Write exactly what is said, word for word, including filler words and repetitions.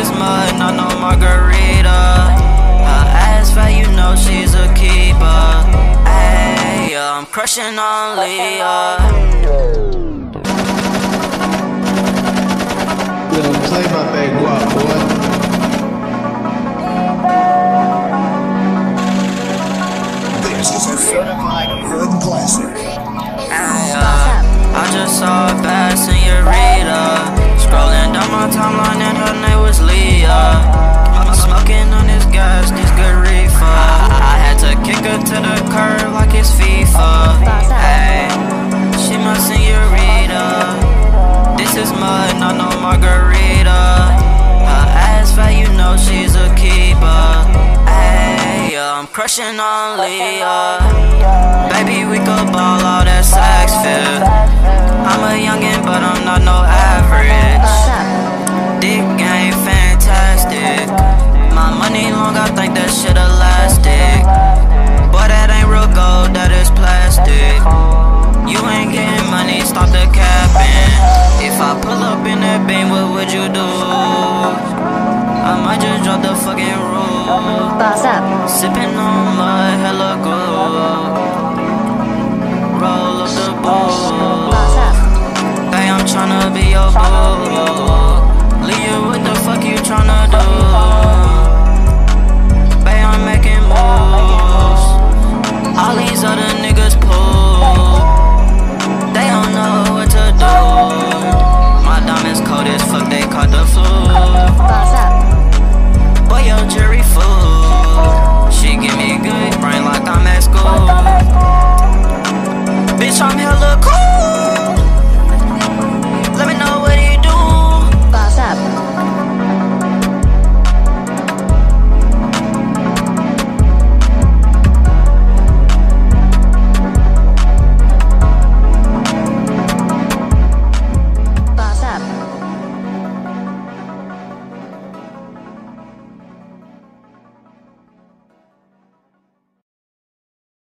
is mud, not no margarita. Her ass fat, you know she's a keeper. Ayy, I'm crushing on Leah. Yo, play my bag guap, boy. This is a certified hood classic. Ay, uh, I just saw a bad senorita scrolling down my timeline and her name was Leah. I'm smoking on this gas, this good reefer. I had to kick her to the curb like it's FIFA. Ay, she my senorita. This is mud, not no margarita. Her ass fat, you know she's a keeper. Ay, I'm crushing on Leah. Baby, we could ball all that sex fit. I'm a youngin', but I'm not no average. Dick game fantastic. My money long, I think that shit elastic. But that ain't real gold, that is plastic. You ain't getting money, stop the capping. If I pull up in that beam, what would you do? I might just drop the fucking rule. Boss up. Sippin' on mud, hella good. Roll up the bowl.